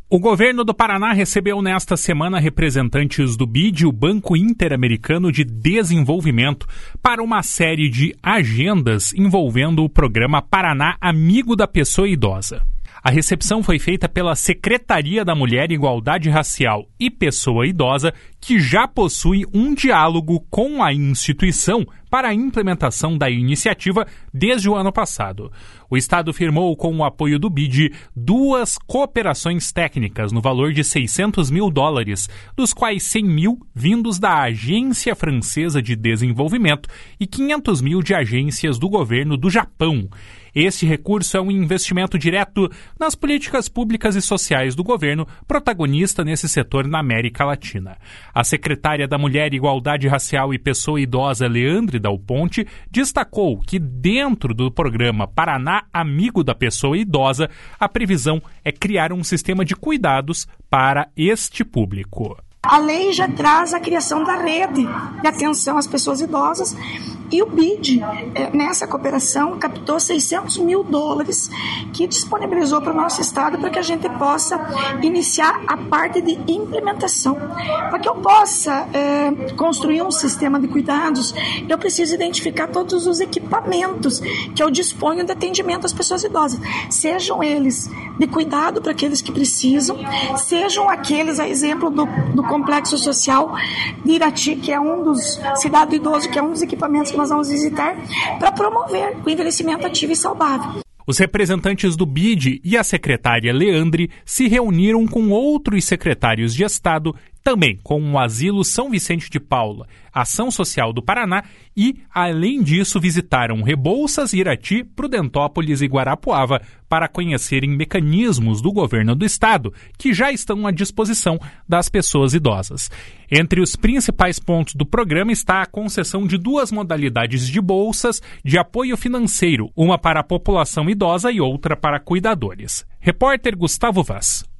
O governo do Paraná recebeu nesta semana representantes do BID, o Banco Interamericano de Desenvolvimento, para uma série de agendas envolvendo o programa Paraná Amigo da Pessoa Idosa. A recepção foi feita pela Secretaria da Mulher, Igualdade Racial e Pessoa Idosa, que já possui um diálogo com a instituição para a implementação da iniciativa desde o ano passado. O Estado firmou, com o apoio do BID, 2 cooperações técnicas no valor de $600 mil, dos quais 100 mil vindos da Agência Francesa de Desenvolvimento e 500 mil de agências do governo do Japão. Este recurso é um investimento direto nas políticas públicas e sociais do governo, protagonista nesse setor na América Latina. A secretária da Mulher, Igualdade Racial e Pessoa Idosa, Leandre Dal Ponte, destacou que dentro do programa Paraná Amigo da Pessoa Idosa, a previsão é criar um sistema de cuidados para este público. A lei já traz a criação da rede de atenção às pessoas idosas e o BID, nessa cooperação, captou $600 mil que disponibilizou para o nosso estado para que a gente possa iniciar a parte de implementação. Para que eu possa construir um sistema de cuidados, eu preciso identificar todos os equipamentos que eu disponho de atendimento às pessoas idosas, sejam eles de cuidado para aqueles que precisam, sejam aqueles, a exemplo do Complexo Social de Irati, que é Cidade do Idoso, que é um dos equipamentos que nós vamos visitar para promover o envelhecimento ativo e saudável. Os representantes do BID e a secretária Leandre se reuniram com outros secretários de Estado, também com o Asilo São Vicente de Paula, Ação Social do Paraná e, além disso, visitaram Rebouças, Irati, Prudentópolis e Guarapuava para conhecerem mecanismos do governo do Estado que já estão à disposição das pessoas idosas. Entre os principais pontos do programa está a concessão de 2 modalidades de bolsas de apoio financeiro, uma para a população idosa e outra para cuidadores. Repórter Gustavo Vaz.